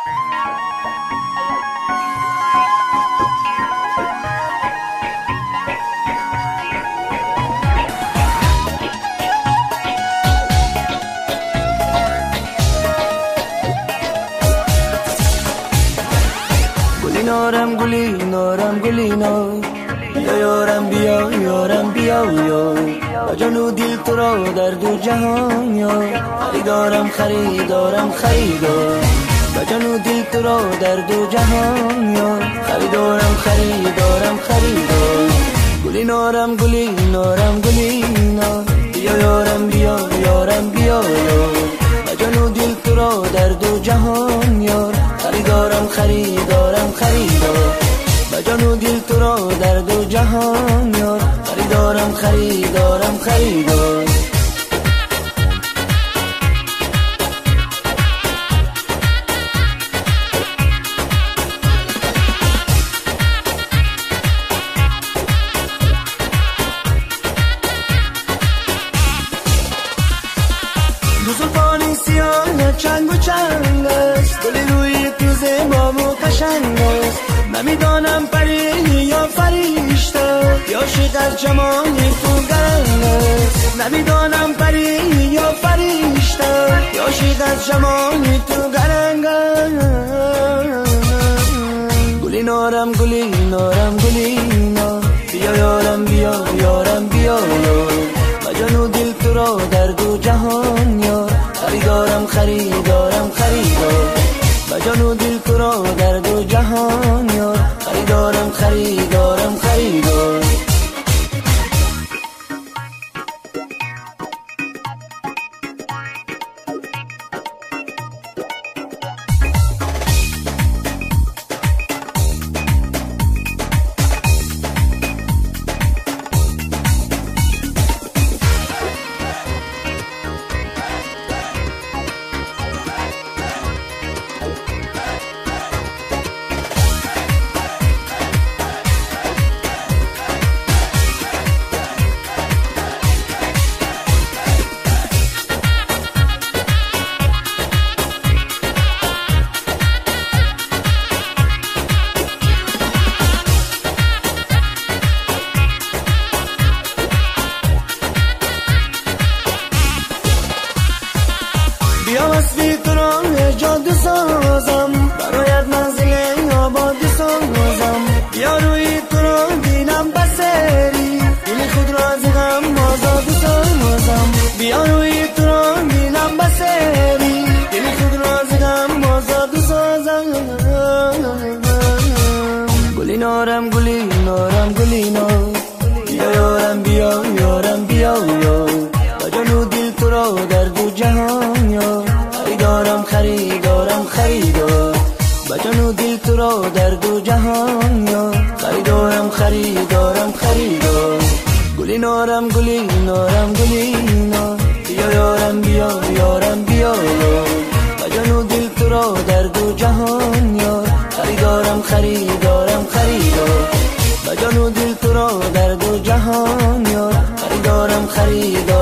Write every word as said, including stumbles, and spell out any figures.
نارم گلی نارم گلی نای بیا یارم بیا یارم بیا یا با جان و دل تو را در دو جهان یا خریدارم خریدارم خریدار با جان و دل تو را در دو جهان یا خریدارم خریدارم خریدار گلی نارم گلی نارم گلی نای بیا یارم بیا یارم بیا یا با جان و دل تو را در دو جهان یا خریدارم خریدارم خریدار با جان و دل تو را در دو جهان یار خریدارم خریدارم خریدار دو زلفانی سیاه چنگ و چنگ است گلی روی تو زیبا و قشنگ است نمیدانم پری یا فریشته یا عاشق از جمالی تو گرنگ است نمیدانم پری یا فریشته یا عاشق از جمالی تو گرنگ است گلی نارم گلی نارم گلی نار بیا یارم بیا یارم بیا با جان و دل تو را در دو جهان یار خریدارم خریدارم خریدار با جان و دل تو را در دو جهان یار خریدارم خریدارم خریدار بیا وصفی تو را جاده سازم برایت منزل آباد سازم بیا روی تو را دینم بسری دل خود را از غم آزاد سازم بیا روی تو را دینم بسری دل خود را از غم آزاد سازم گلی نارم گلی نارم گلی نار بیا یارم بیا یارم بیا یا با جان و دل تو را در دو جهان یا خریدارم خریدارم خریدار با جان و دل تو را در دو جهان یا خریدارم خریدارم خریدار گلی نارم گلی نارم گلی نار بیا یارم بیا یارم بیا با جان و دل تو را در دو جهان یا خریدارم خریدارم خریدار با جان و دل تو را در دو جهان یا خریدارم خریدار